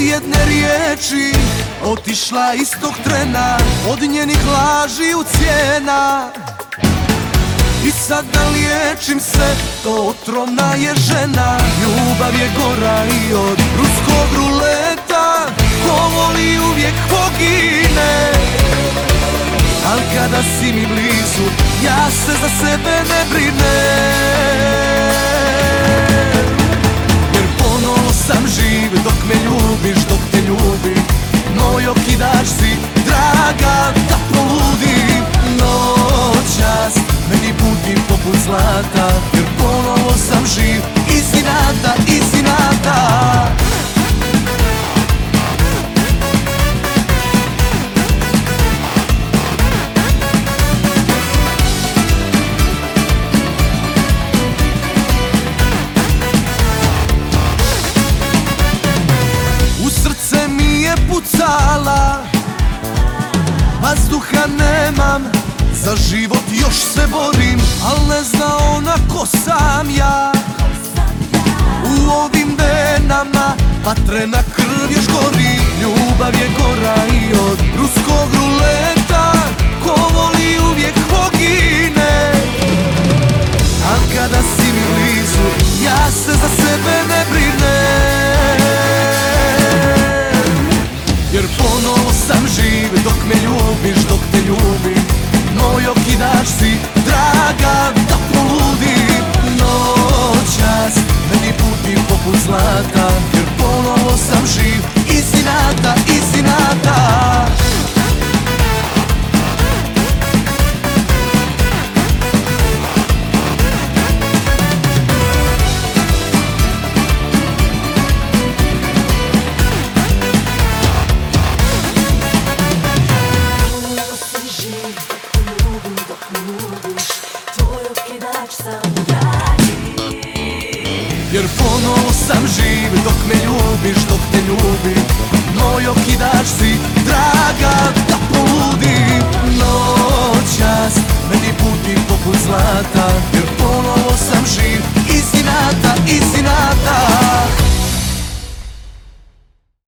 jedne riječi otišla istog trena, od njenih laži ucijena. I sad da liječim se, to otrovna je žena. Ljubav je gora i od ruskog ruleta, ko voli uvijek pogine. Al kada si mi blizu, ja se za sebe ne brinem. Jer ponovo sam živ dok me ljubiš, dok te ljubim. Moj okidač si, draga, da poludim. Noćas meni budi poput zlata, jer ponovo sam živ iz inata, iz inata. U srce mi je pucala, vazduha nemam, za život još se borim, al ne zna ona ko sam ja. U ovim venama vatrena krv još gori. Ljubav je gora i od ruskog ruleta, ko voli uvijek pogine. Al kada si mi blizu, ja se za sebe ne brinem. Jer ponovo sam živ dok me ljubiš, dok te ljubim. Moj okidač si, draga, da poludim. Noćas meni budi poput zlata, jer ponovo sam živ iz inata, iz inata. Jer ponovo sam živ dok me ljubiš, dok te ljubim. Moj okidač si, draga, da poludim.